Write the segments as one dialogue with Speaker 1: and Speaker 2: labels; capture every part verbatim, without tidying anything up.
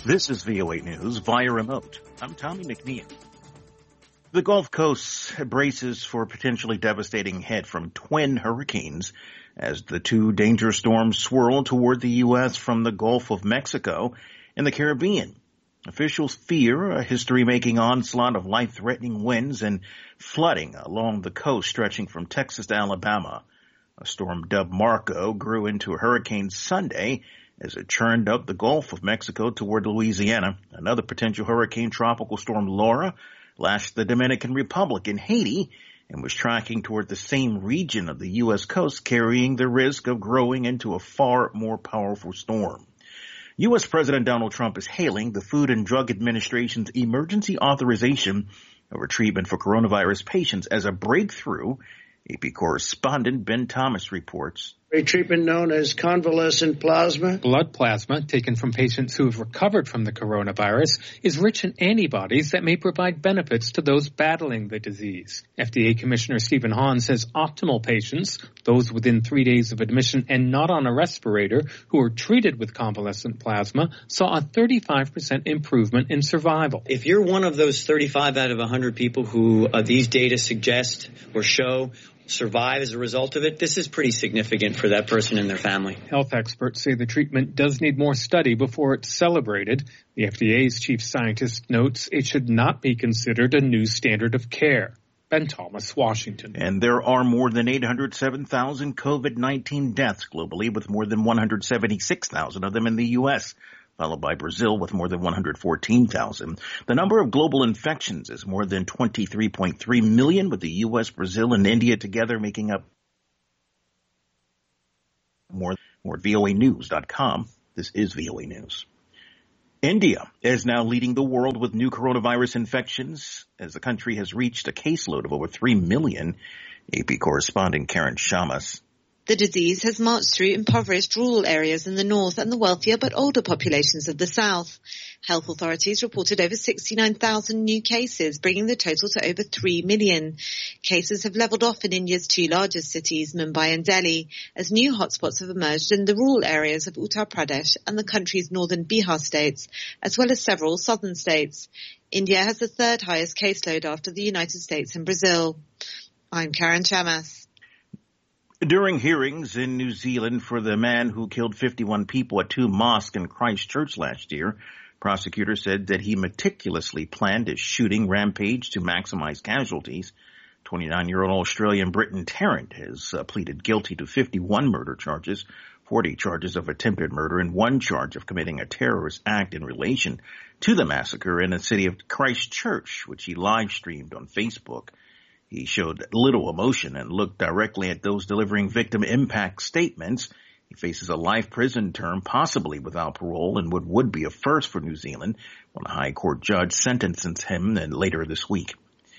Speaker 1: This is V O A News via remote. I'm Tommy McNeil. The Gulf Coast braces for a potentially devastating hit from twin hurricanes as the two dangerous storms swirl toward the U S from the Gulf of Mexico and the Caribbean. Officials fear a history-making onslaught of life-threatening winds and flooding along the coast stretching from Texas to Alabama. A storm dubbed Marco grew into a hurricane Sunday as it churned up the Gulf of Mexico toward Louisiana. Another potential hurricane, Tropical Storm Laura, lashed the Dominican Republic and Haiti and was tracking toward the same region of the U S coast, carrying the risk of growing into a far more powerful storm. U S President Donald Trump is hailing the Food and Drug Administration's emergency authorization of a treatment for coronavirus patients as a breakthrough. A P correspondent Ben Thomas reports.
Speaker 2: A treatment known as convalescent plasma.
Speaker 3: Blood plasma taken from patients who have recovered from the coronavirus is rich in antibodies that may provide benefits to those battling the disease. F D A Commissioner Stephen Hahn says optimal patients, those within three days of admission and not on a respirator, who are treated with convalescent plasma, saw a thirty-five percent improvement in survival.
Speaker 4: If you're one of those thirty-five out of one hundred people who uh, these data suggest or show survive as a result of it, this is pretty significant for that person and their family.
Speaker 3: Health experts say the treatment does need more study before it's celebrated. The F D A's chief scientist notes it should not be considered a new standard of care. Ben Thomas, Washington.
Speaker 1: And there are more than eight hundred seven thousand COVID nineteen deaths globally, with more than one hundred seventy-six thousand of them in the U S, followed by Brazil with more than one hundred fourteen thousand. The number of global infections is more than twenty-three point three million, with the U S, Brazil, and India together making up more. More at V O A news dot com. This is V O A News. India is now leading the world with new coronavirus infections as the country has reached a caseload of over three million. A P correspondent Karen Shamas.
Speaker 5: The disease has marched through impoverished rural areas in the north and the wealthier but older populations of the south. Health authorities reported over sixty-nine thousand new cases, bringing the total to over three million. Cases have leveled off in India's two largest cities, Mumbai and Delhi, as new hotspots have emerged in the rural areas of Uttar Pradesh and the country's northern Bihar states, as well as several southern states. India has the third highest caseload after the United States and Brazil. I'm Karen Chamas.
Speaker 1: During hearings in New Zealand for the man who killed fifty-one people at two mosques in Christchurch last year, prosecutors said that he meticulously planned a shooting rampage to maximize casualties. twenty-nine-year-old Australian Britton Tarrant has uh, pleaded guilty to fifty-one murder charges, forty charges of attempted murder, and one charge of committing a terrorist act in relation to the massacre in the city of Christchurch, which he live-streamed on Facebook. He showed little emotion and looked directly at those delivering victim impact statements. He faces a life prison term, possibly without parole, and what would be a first for New Zealand when a high court judge sentences him later this week.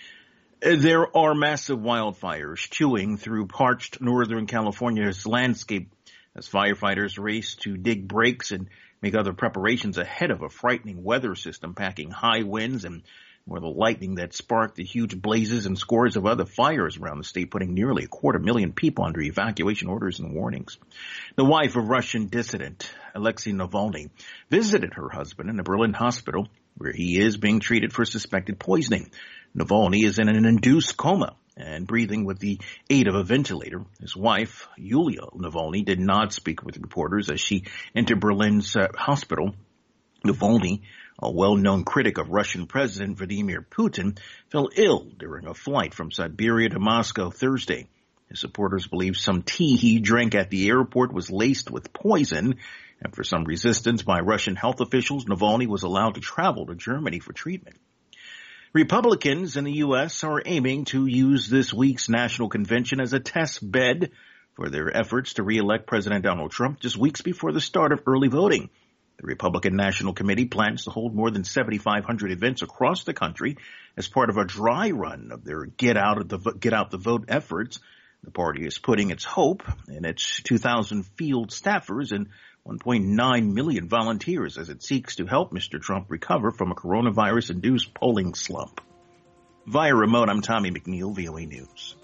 Speaker 1: There are massive wildfires chewing through parched northern California's landscape as firefighters race to dig breaks and make other preparations ahead of a frightening weather system packing high winds and or the lightning that sparked the huge blazes and scores of other fires around the state, putting nearly a quarter million people under evacuation orders and warnings. The wife of Russian dissident Alexei Navalny visited her husband in a Berlin hospital where he is being treated for suspected poisoning. Navalny is in an induced coma and breathing with the aid of a ventilator. His wife, Yulia Navalny, did not speak with reporters as she entered Berlin's uh, hospital. Navalny, a well-known critic of Russian President Vladimir Putin, fell ill during a flight from Siberia to Moscow Thursday. His supporters believe some tea he drank at the airport was laced with poison. After some resistance by Russian health officials, Navalny was allowed to travel to Germany for treatment. Republicans in the U S are aiming to use this week's national convention as a test bed for their efforts to re-elect President Donald Trump just weeks before the start of early voting. The Republican National Committee plans to hold more than seventy-five hundred events across the country as part of a dry run of their Get Out of the Get Out the Vote efforts. The party is putting its hope in its two thousand field staffers and one point nine million volunteers as it seeks to help Mister Trump recover from a coronavirus-induced polling slump. Via remote, I'm Tommy McNeil, V O A News.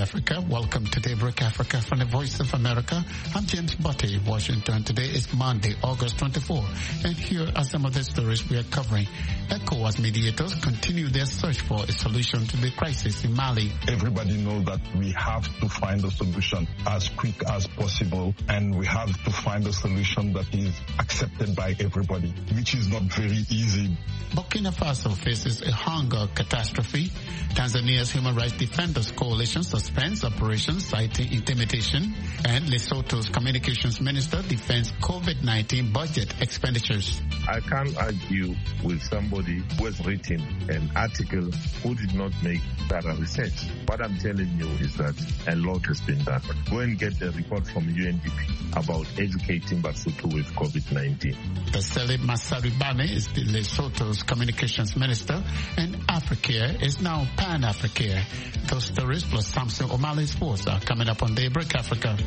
Speaker 6: Africa. Welcome to Daybreak Africa from the Voice of America. I'm James Butte, Washington. Today is Monday, August twenty-fourth, and here are some of the stories we are covering. ECOWAS mediators continue their search for a solution to the crisis in Mali.
Speaker 7: Everybody knows that we have to find a solution as quick as possible, and we have to find a solution that is accepted by everybody, which is not very easy.
Speaker 6: Burkina Faso faces a hunger catastrophe. Tanzania's Human Rights Defenders Coalition suspends operations citing intimidation, and Lesotho's Communications Minister defends COVID nineteen budget expenditures.
Speaker 8: I can't argue with somebody who has written an article who did not make thorough research. What I'm telling you is that a lot has been done. Go and get the report from U N D P about educating Basotho with COVID nineteen.
Speaker 6: Taseli Masaribane is the Lesotho's Communications Minister, and Africare is now Pan-Africare. Those stories plus Samson O'Malley Sports are coming up on Daybreak Africa.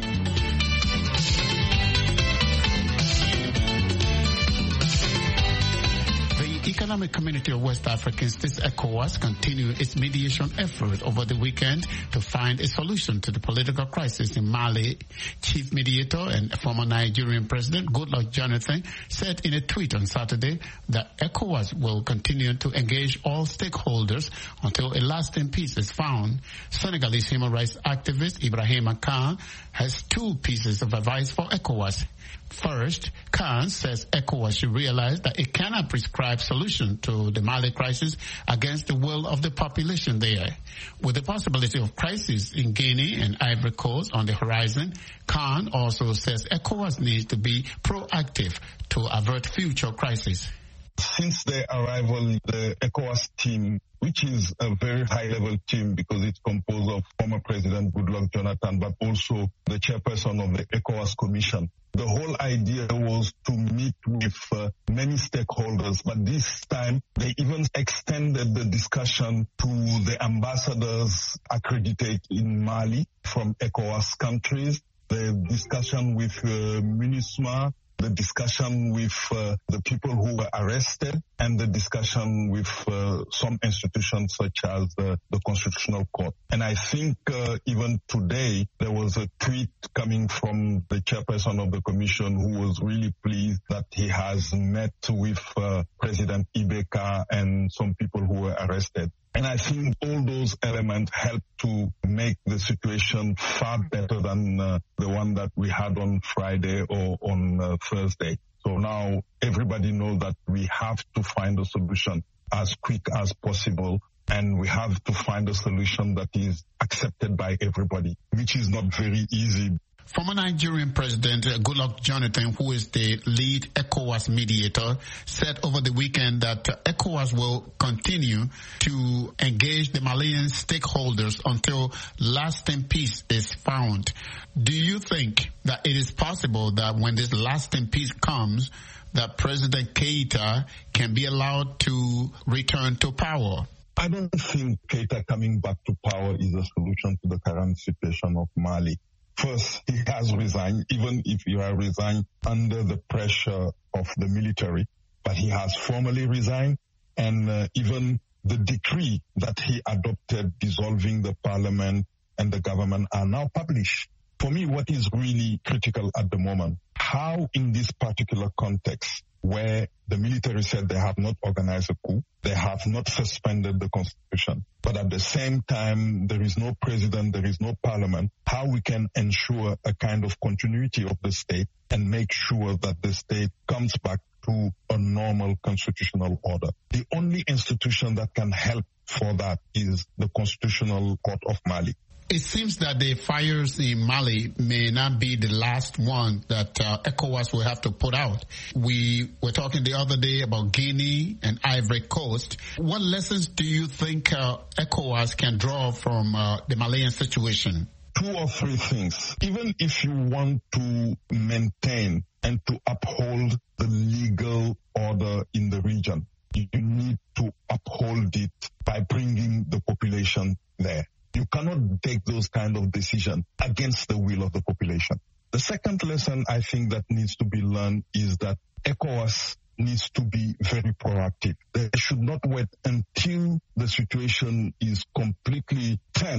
Speaker 6: The Economic Community of West African States, ECOWAS, continued its mediation effort over the weekend to find a solution to the political crisis in Mali. Chief mediator and former Nigerian President Goodluck Jonathan said in a tweet on Saturday that ECOWAS will continue to engage all stakeholders until a lasting peace is found. Senegalese human rights activist Ibrahima Khan has two pieces of advice for ECOWAS. First, Khan says ECOWAS should realize that it cannot prescribe solution to the Mali crisis against the will of the population there. With the possibility of crisis in Guinea and Ivory Coast on the horizon, Khan also says ECOWAS needs to be proactive to avert future crises.
Speaker 7: Since their arrival, the ECOWAS team, which is a very high-level team because it's composed of former President Goodluck Jonathan, but also the chairperson of the ECOWAS Commission. The whole idea was to meet with uh, many stakeholders, but this time they even extended the discussion to the ambassadors accredited in Mali from ECOWAS countries, the discussion with uh, MINUSMA, the discussion with uh, the people who were arrested, and the discussion with uh, some institutions such as uh, the Constitutional Court. And I think uh, even today there was a tweet coming from the chairperson of the commission who was really pleased that he has met with uh, President Ibeka and some people who were arrested. And I think all those elements help to make the situation far better than uh, the one that we had on Friday or on uh, Thursday. So now everybody knows that we have to find a solution as quick as possible, and we have to find a solution that is accepted by everybody, which is not very easy.
Speaker 6: Former Nigerian President Goodluck Jonathan, who is the lead ECOWAS mediator, said over the weekend that ECOWAS will continue to engage the Malian stakeholders until lasting peace is found. Do you think that it is possible that when this lasting peace comes, that President Keita can be allowed to return to power?
Speaker 7: I don't think Keita coming back to power is a solution to the current situation of Mali. First, he has resigned, even if he has resigned under the pressure of the military, but he has formally resigned, and uh, even the decree that he adopted dissolving the parliament and the government are now published. For me, what is really critical at the moment, how in this particular context, where the military said they have not organized a coup, they have not suspended the constitution, but at the same time, there is no president, there is no parliament, how we can ensure a kind of continuity of the state and make sure that the state comes back to a normal constitutional order. The only institution that can help for that is the Constitutional Court of Mali.
Speaker 6: It seems that the fires in Mali may not be the last one that uh, ECOWAS will have to put out. We were talking the other day about Guinea and Ivory Coast. What lessons do you think uh, ECOWAS can draw from uh, the Malian situation?
Speaker 7: Two or three things. Even if you want to maintain and to uphold the legal order in the region, you need to uphold it by bringing the population there. You cannot take those kind of decisions against the will of the population. The second lesson I think that needs to be learned is that ECOWAS needs to be very proactive. They should not wait until the situation is completely tense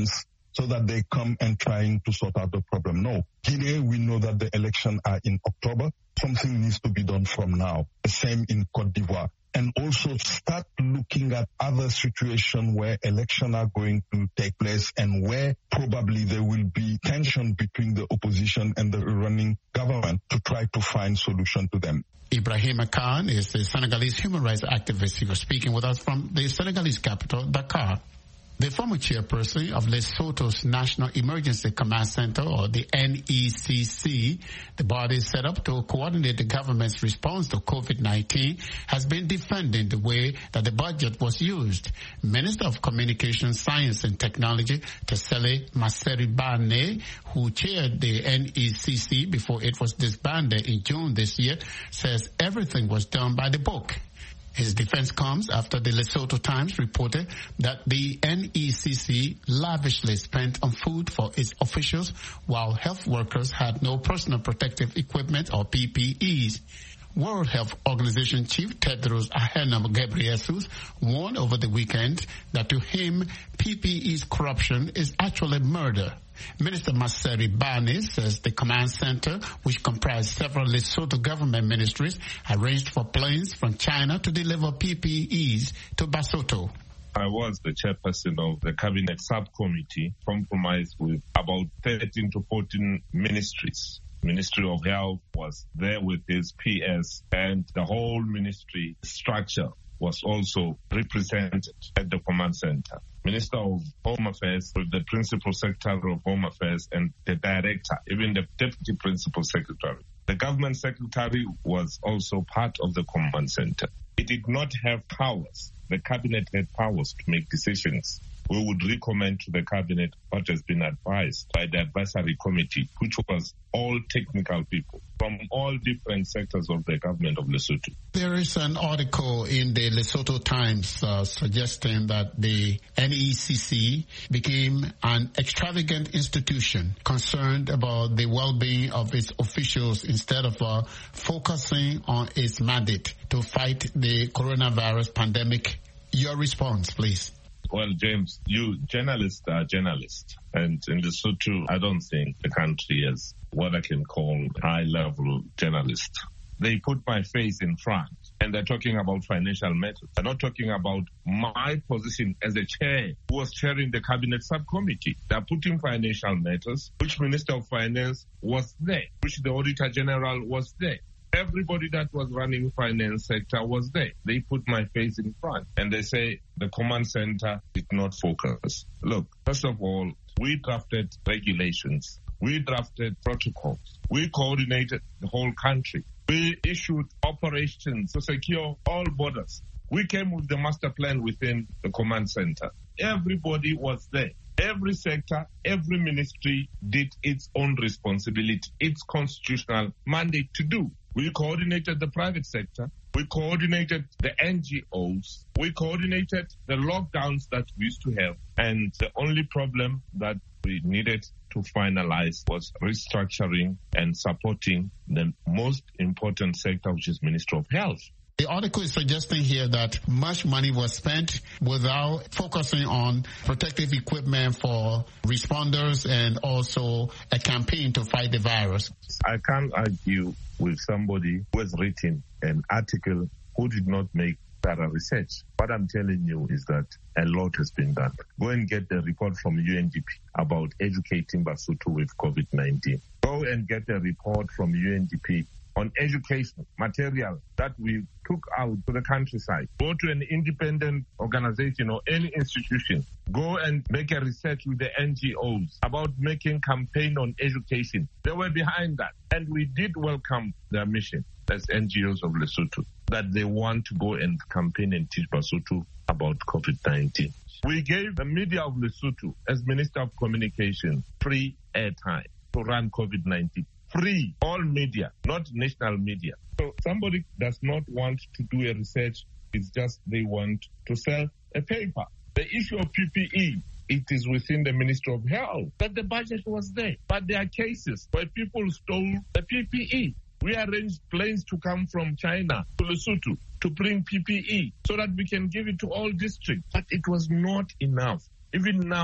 Speaker 7: so that they come and trying to sort out the problem. No. Guinea, we know that the elections are in October. Something needs to be done from now. The same in Cote d'Ivoire. And also start looking at other situations where elections are going to take place and where probably there will be tension between the opposition and the running government to try to find solution to them.
Speaker 6: Ibrahima Khan is a Senegalese human rights activist. He was speaking with us from the Senegalese capital, Dakar. The former chairperson of Lesotho's National Emergency Command Center, or the N E C C, the body set up to coordinate the government's response to COVID nineteen, has been defending the way that the budget was used. Minister of Communication, Science and Technology, Tesele Maseribane, who chaired the N E C C before it was disbanded in June this year, says everything was done by the book. His defense comes after the Lesotho Times reported that the N E C C lavishly spent on food for its officials while health workers had no personal protective equipment or P P Es. World Health Organization Chief Tedros Adhanom Ghebreyesus warned over the weekend that to him, P P Es corruption is actually murder. Minister Maseribane says the command center, which comprised several Lesotho government ministries, arranged for planes from China to deliver P P Es to Basotho.
Speaker 8: I was the chairperson of the cabinet subcommittee, compromised with about thirteen to fourteen ministries. Ministry of Health was there with his P S, and the whole ministry structure was also represented at the command center. Minister of Home Affairs, the Principal Secretary of Home Affairs, and the Director, even the Deputy Principal Secretary. The Government Secretary was also part of the command center. It did not have powers. The Cabinet had powers to make decisions. We would recommend to the Cabinet what has been advised by the advisory committee, which was all technical people from all different sectors of the government of Lesotho.
Speaker 6: There is an article in the Lesotho Times uh, suggesting that the N E C C became an extravagant institution concerned about the well-being of its officials instead of uh, focusing on its mandate to fight the coronavirus pandemic. Your response, please.
Speaker 8: Well, James, you journalists are journalists. And in Lesotho, I don't think the country has what I can call high-level journalists. They put my face in front, and they're talking about financial matters. They're not talking about my position as a chair who was chairing the cabinet subcommittee. They're putting financial matters, which Minister of Finance was there, which the Auditor General was there. Everybody that was running finance sector was there. They put my face in front and they say the command center did not focus. Look, first of all, we drafted regulations. We drafted protocols. We coordinated the whole country. We issued operations to secure all borders. We came with the master plan within the command center. Everybody was there. Every sector, every ministry did its own responsibility, its constitutional mandate to do. We coordinated the private sector. We coordinated the N G Os. We coordinated the lockdowns that we used to have. And the only problem that we needed to finalize was restructuring and supporting the most important sector, which is Ministry of Health.
Speaker 6: The article is suggesting here that much money was spent without focusing on protective equipment for responders and also a campaign to fight the virus.
Speaker 8: I can't argue with somebody who has written an article who did not make thorough research. What I'm telling you is that a lot has been done. Go and get the report from U N D P about educating Basotho with COVID nineteen. Go and get a report from U N D P on education material that we took out to the countryside. Go to an independent organization or any institution. Go and make a research with the N G Os about making campaign on education. They were behind that. And we did welcome their mission as N G Os of Lesotho, that they want to go and campaign and teach Basotho about COVID nineteen. We gave the media of Lesotho, as Minister of Communication, free airtime to run COVID nineteen. Free, all media, not national media. So somebody does not want to do a research, it's just they want to sell a paper. The issue of P P E, it is within the Ministry of Health, but the budget was there. But there are cases where people stole the P P E. We arranged planes to come from China to Lesotho to bring P P E so that we can give it to all districts. But it was not enough. Even now,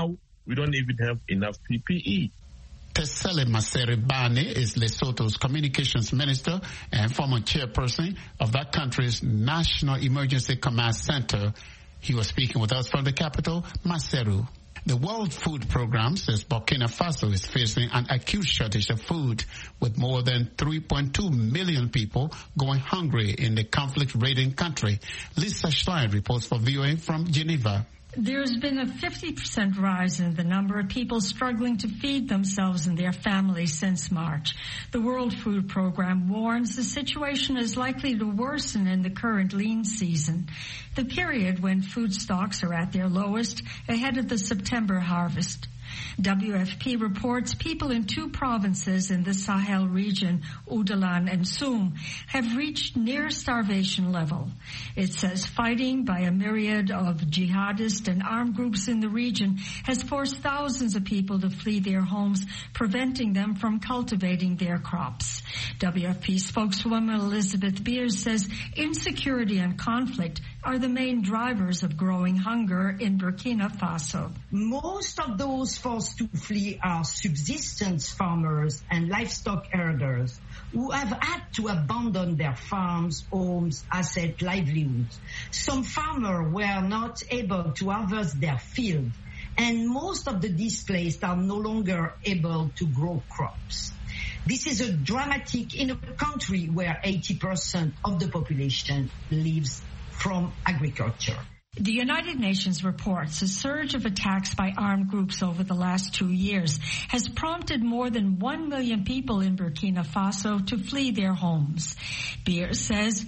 Speaker 8: We don't even have enough P P E.
Speaker 6: Tesele Masere Bane is Lesotho's communications minister and former chairperson of that country's National Emergency Command Center. He was speaking with us from the capital, Maseru. The World Food Programme says Burkina Faso is facing an acute shortage of food, with more than three point two million people going hungry in the conflict-ridden country. Lisa Schlein reports for V O A from Geneva.
Speaker 9: There's been a fifty percent rise in the number of people struggling to feed themselves and their families since March. The World Food Programme warns the situation is likely to worsen in the current lean season, the period when food stocks are at their lowest ahead of the September harvest. W F P reports people in two provinces in the Sahel region, Oudalan and Soum, have reached near starvation level. It says fighting by a myriad of jihadist and armed groups in the region has forced thousands of people to flee their homes, preventing them from cultivating their crops. W F P spokeswoman Elizabeth Beers says insecurity and conflict are the main drivers of growing hunger in Burkina Faso.
Speaker 10: Most of those forced to flee are subsistence farmers and livestock herders who have had to abandon their farms, homes, assets, livelihoods. Some farmers were not able to harvest their field, and most of the displaced are no longer able to grow crops. This is a dramatic in a country where eighty percent of the population lives from agriculture.
Speaker 9: The United Nations reports a surge of attacks by armed groups over the last two years has prompted more than one million people in Burkina Faso to flee their homes. Beers says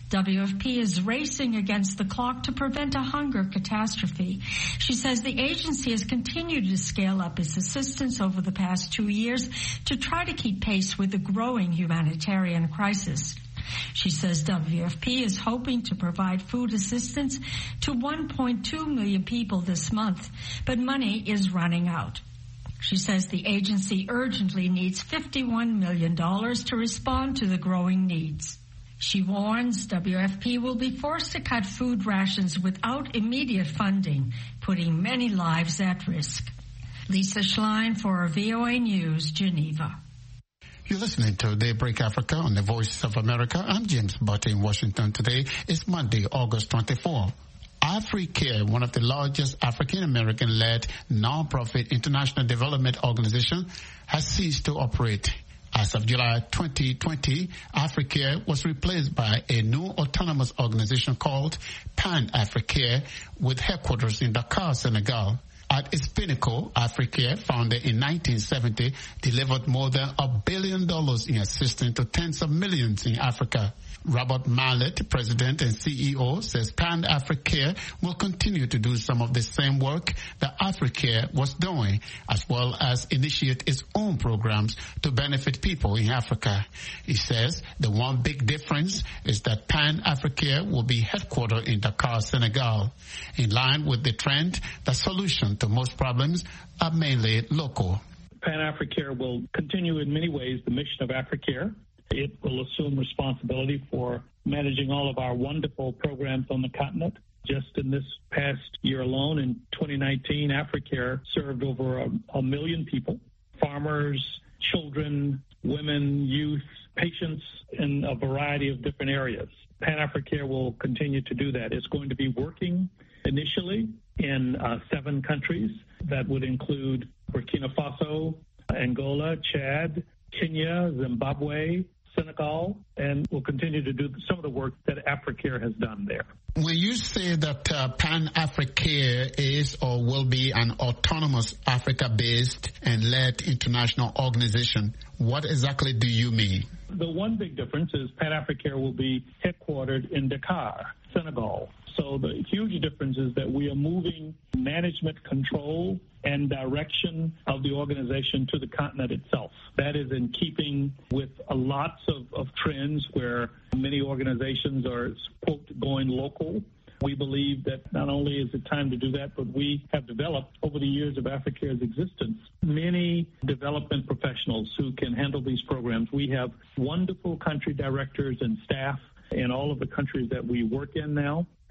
Speaker 9: W F P is racing against the clock to prevent a hunger catastrophe. She says the agency has continued to scale up its assistance over the past two years to try to keep pace with the growing humanitarian crisis. She says W F P is hoping to provide food assistance to one point two million people this month, but money is running out. She says the agency urgently needs fifty-one million dollars to respond to the growing needs. She warns W F P will be forced to cut food rations without immediate funding, putting many lives at risk. Lisa Schlein for V O A News, Geneva.
Speaker 6: You're listening to Daybreak Africa on the Voice of America. I'm James Butte in Washington. Today is Monday, August twenty-fourth. AfriCare, one of the largest African-American-led non-profit international development organizations, has ceased to operate. As of July twenty twenty, AfriCare was replaced by a new autonomous organization called Pan-AfriCare with headquarters in Dakar, Senegal. At its pinnacle, AfriCare, founded in nineteen seventy, delivered more than a billion dollars in assistance to tens of millions in Africa. Robert Mallet, president and C E O, says Pan-AfriCare will continue to do some of the same work that AfriCare was doing, as well as initiate its own programs to benefit people in Africa. He says the one big difference is that Pan-AfriCare will be headquartered in Dakar, Senegal. In line with the trend, the solution to most problems are mainly local.
Speaker 11: Pan-AfriCare will continue in many ways the mission of AfriCare. It will assume responsibility for managing all of our wonderful programs on the continent. Just in this past year alone, in twenty nineteen, AfriCare served over a, a million people, farmers, children, women, youth, patients in a variety of different areas. Pan-AfriCare will continue to do that. It's going to be working initially in uh, seven countries. That would include Burkina Faso, Angola, Chad, Kenya, Zimbabwe, Senegal, and will continue to do some of the work that AfriCare has done there.
Speaker 6: When you say that uh, Pan-AfriCare is or will be an autonomous Africa-based and led international organization, what exactly do you mean?
Speaker 11: The one big difference is Pan-AfriCare will be headquartered in Dakar, Senegal. So the huge difference is that we are moving management control and direction of the organization to the continent itself. That is in keeping with a lots of, of trends where many organizations are, quote, going local. We believe that not only is it time to do that, but we have developed over the years of AfriCare's existence many development professionals who can handle these programs. We have wonderful country directors and staff in all of the countries that we work in now.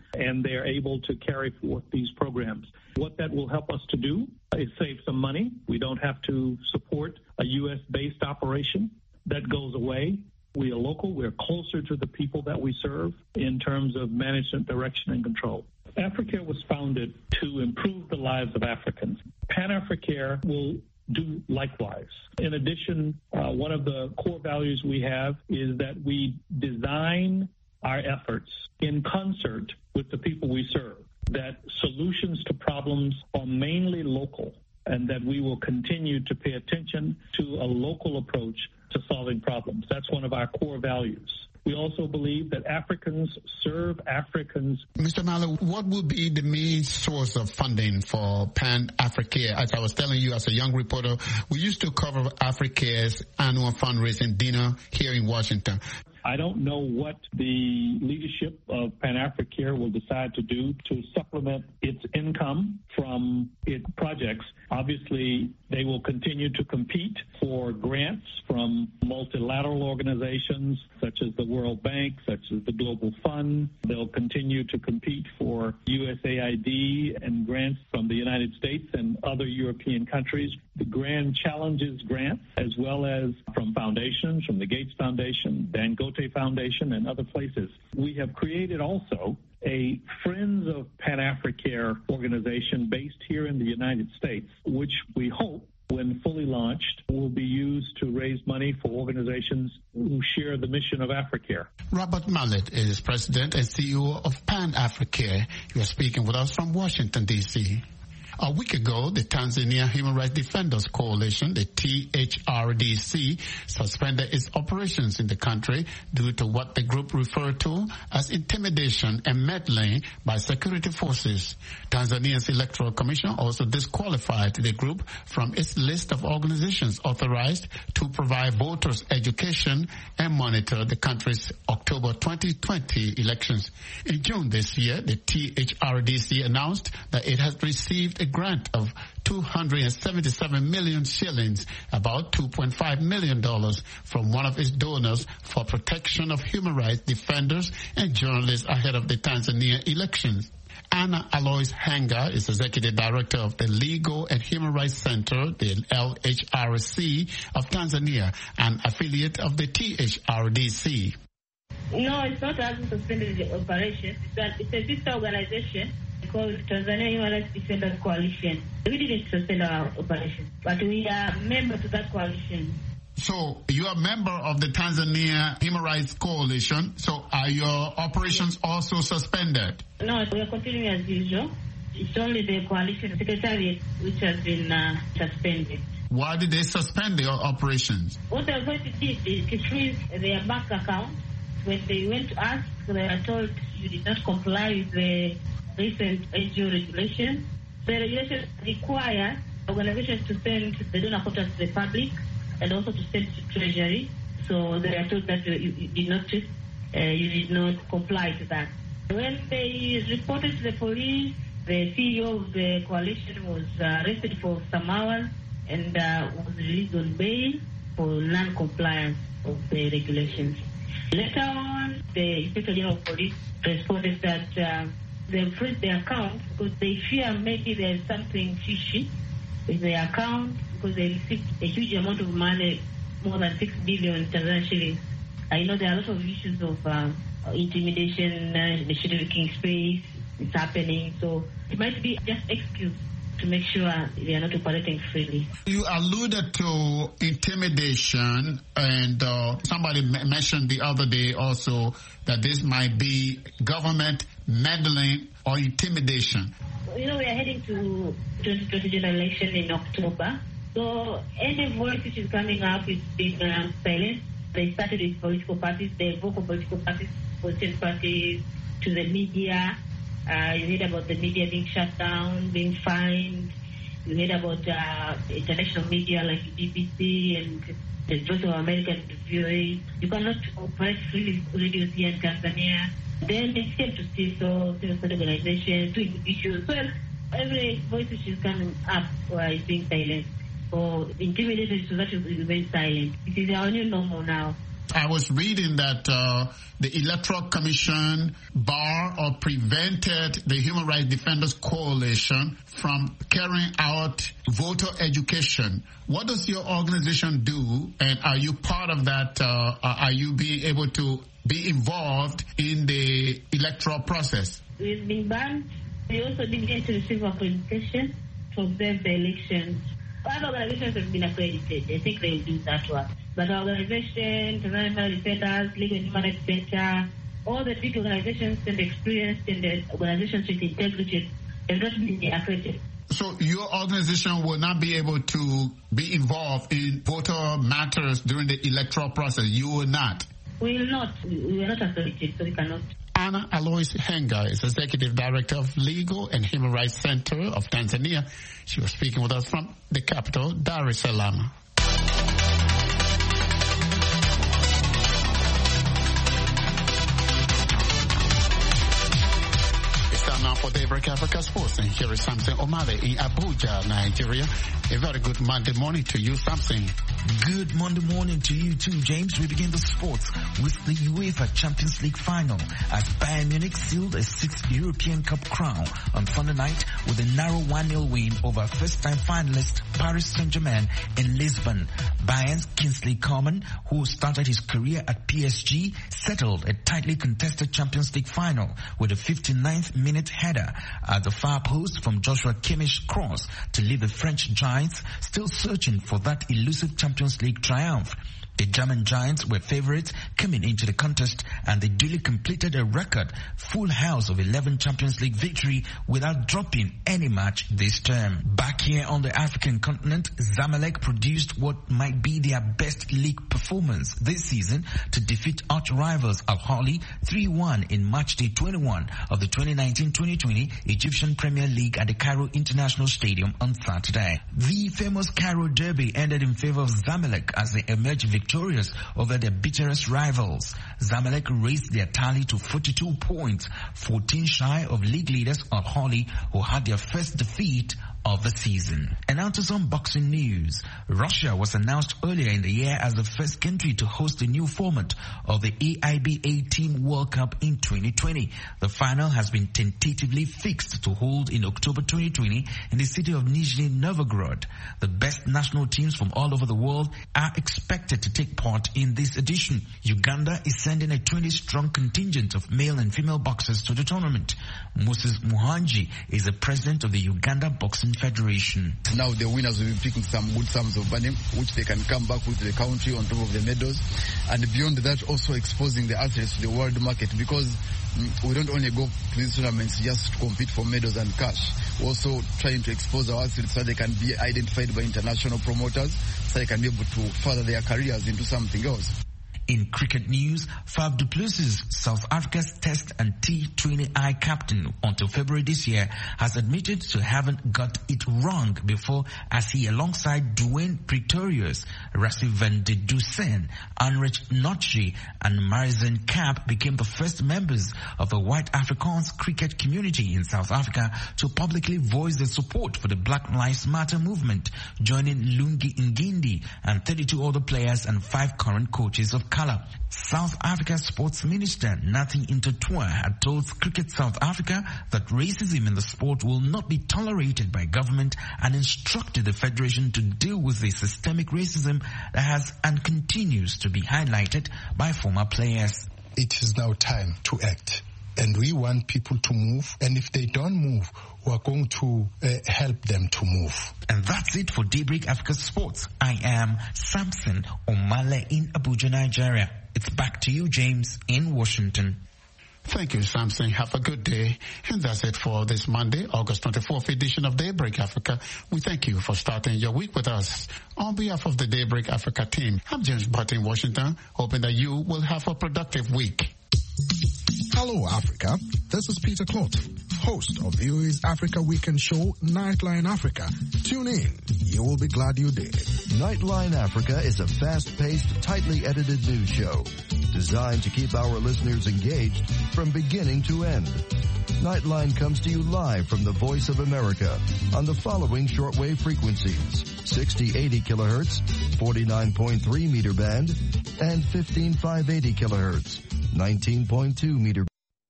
Speaker 11: and they're able to carry forth these programs. What that will help us to do is save some money. We don't have to support a U S-based operation. That goes away. We are local. We're closer to the people that we serve in terms of management, direction, and control. Africare was founded to improve the lives of Africans. Pan-Africare will do likewise. In addition, uh, one of the core values we have is that we design our efforts in concert with the people we serve, that solutions to problems are mainly local, and that we will continue to pay attention to a local approach to solving problems. That's one of our core values. We also believe that Africans serve Africans.
Speaker 6: Mister Mallow, what would be the main source of funding for Pan-Africare? As I was telling you, as a young reporter, we used to cover Africare's annual fundraising dinner here in Washington.
Speaker 11: I don't know what the leadership of Pan-Africare will decide to do to supplement its income from its projects. Obviously, they will continue to compete for grants from multilateral organizations such as the World Bank, such as the Global Fund. They'll continue to compete for U S A I D and grants from the United States and other European countries. The Grand Challenges grant, as well as from foundations, from the Gates Foundation, Dangote Foundation, and other places. We have created also a Friends of Pan-Africare organization based here in the United States, which we hope, when fully launched, will be used to raise money for organizations who share the mission of Africare.
Speaker 6: Robert Mallett is president and C E O of Pan-Africare. You are speaking with us from Washington, D C A week ago, the Tanzania Human Rights Defenders Coalition, the T H R D C, suspended its operations in the country due to what the group referred to as intimidation and meddling by security forces. Tanzania's Electoral Commission also disqualified the group from its list of organizations authorized to provide voters education and monitor the country's October twenty twenty elections. In June this year, the T H R D C announced that it has received a grant of two hundred seventy-seven million shillings, about two point five million dollars, from one of its donors for protection of human rights defenders and journalists ahead of the Tanzania elections. Anna Alois Hanga is executive director of the Legal and Human Rights Center, the L H R C of Tanzania, an affiliate of the T H R D C.
Speaker 12: No, it's not us who suspended the operation. It's a, it's a sister organization called Tanzania Human Rights Defenders Coalition. We didn't suspend our operation, but we are members of that coalition.
Speaker 6: So you are a member of the Tanzania Human Rights Coalition. So are your operations also suspended?
Speaker 12: No, we are continuing as usual. It's only the coalition secretariat which has been uh, suspended.
Speaker 6: Why did they suspend their operations?
Speaker 12: What the authority did is to freeze their bank account. When they went to ask, they were told you did not comply with the recent N G O regulation. The regulations require organizations to send the donor quotas to the public and also to send to Treasury. So they are told that you, you did not uh, you did not comply to that. When they reported to the police, the C E O of the coalition was uh, arrested for some hours and uh, was released on bail for non-compliance of the regulations. Later on, the Inspector General of Police responded that uh, they freeze their account because they fear maybe there's something fishy with their account because they received a huge amount of money, more than six billion Tanzanian shillings. I know there are a lot of issues of uh, intimidation, uh, the shrinking space, it's happening. So it might be just excuse to make sure they are not operating freely.
Speaker 6: You alluded to intimidation, and uh, somebody m- mentioned the other day also that this might be government meddling or intimidation.
Speaker 12: You know, we are heading to twenty twenty general election in October. So any voice which is coming up is being um, silenced. They started with political parties, they vocal political parties, political parties, to the media. Uh, you heard about the media being shut down, being fined. You heard about uh, international media like B B C and the Voice of America and V O A. You cannot operate free radios here in Tanzania. Then it came to C I S O, civil society organizations, to individuals. So every voice which is coming up is being silenced. Or intimidated so that you remain silent. It is our new normal now.
Speaker 6: I was reading that uh, the Electoral Commission barred or prevented the Human Rights Defenders Coalition from carrying out voter education. What does your organization do, and are you part of that? Uh, are you being able to be involved in the electoral process?
Speaker 12: We've been banned. We also didn't get to receive accreditation to observe the elections. Other organizations have been accredited. I think they will do that work. But our organization, International Defenders, Legal and Human Rights Center, all the big organizations and experienced and the organizations with integrity have not been accredited.
Speaker 6: So your organization will not be able to be involved in voter matters during the electoral process. You will not.
Speaker 12: We will not. We are not accredited, so we cannot.
Speaker 6: Anna Alois Henga is Executive Director of Legal and Human Rights Center of Tanzania. She was speaking with us from the capital, Dar es Salaam. Now for Daybreak Africa Sports, and here is Samson Omale in Abuja, Nigeria. A very good Monday morning to you, Samson.
Speaker 13: Good Monday morning to you too, James. We begin the sports with the UEFA Champions League final as Bayern Munich sealed a sixth European Cup crown on Sunday night with a narrow one nil win over first-time finalist Paris Saint-Germain in Lisbon. Bayern's Kingsley Coman, who started his career at P S G, settled a tightly contested Champions League final with a fifty-ninth minute header at the far post from Joshua Kimmich's cross to leave the French Giants still searching for that elusive Champions League triumph. The German Giants were favorites coming into the contest, and they duly completed a record full house of eleven Champions League victory without dropping any match this term. Back here on the African continent, Zamalek produced what might be their best league performance this season to defeat arch rivals Al Ahly three one in match day twenty-one of the twenty nineteen twenty twenty Egyptian Premier League at the Cairo International Stadium on Saturday. The famous Cairo Derby ended in favor of Zamalek as they emerged victorious over their bitterest rivals. Zamalek raised their tally to forty-two points, fourteen shy of league leaders Al Ahly, who had their first defeat of the season. And now to some boxing news. Russia was announced earlier in the year as the first country to host the new format of the A I B A Team World Cup in twenty twenty. The final has been tentatively fixed to hold in October twenty twenty in the city of Nizhny Novgorod. The best national teams from all over the world are expected to take part in this edition. Uganda is sending a twenty-strong contingent of male and female boxers to the tournament. Moses Muhanji is the president of the Uganda Boxing Federation.
Speaker 14: Now the winners will be picking some good sums of money, which they can come back with the country on top of the medals. And beyond that, also exposing the athletes to the world market, because mm, we don't only go to these tournaments just to compete for medals and cash. We're also trying to expose our athletes so they can be identified by international promoters, so they can be able to further their careers into something else.
Speaker 13: In cricket news, Faf du Plessis, South Africa's Test and T twenty I captain until February this year, has admitted to having got it wrong before, as he, alongside Dwayne Pretorius, Rassie van der Dusen, Anrich Notchi and Marizan Kapp, became the first members of the white Afrikaans cricket community in South Africa to publicly voice their support for the Black Lives Matter movement, joining Lungi Ngindi and thirty-two other players and five current coaches of color. South Africa's Sports Minister Nathi Intotwa had told Cricket South Africa that racism in the sport will not be tolerated by government, and instructed the federation to deal with the systemic racism that has and continues to be highlighted by former players.
Speaker 15: It is now time to act, and we want people to move, and if they don't move, we are going to uh, help them to move.
Speaker 13: And that's it for Daybreak Africa Sports. I am Samson Omale in Abuja, Nigeria. It's back to you, James, in Washington.
Speaker 6: Thank you, Samson. Have a good day. And that's it for this Monday, August twenty-fourth edition of Daybreak Africa. We thank you for starting your week with us. On behalf of the Daybreak Africa team, I'm James Butt in Washington, hoping that you will have a productive week.
Speaker 16: Hello, Africa. This is Peter Clot, host of V O A's Africa Weekend show, Nightline Africa. Tune in. You will be glad you did.
Speaker 17: Nightline Africa is a fast-paced, tightly edited news show designed to keep our listeners engaged from beginning to end. Nightline comes to you live from the Voice of America on the following shortwave frequencies: sixty eighty kilohertz, forty-nine point three meter band, and fifteen five eighty kilohertz, nineteen point two meter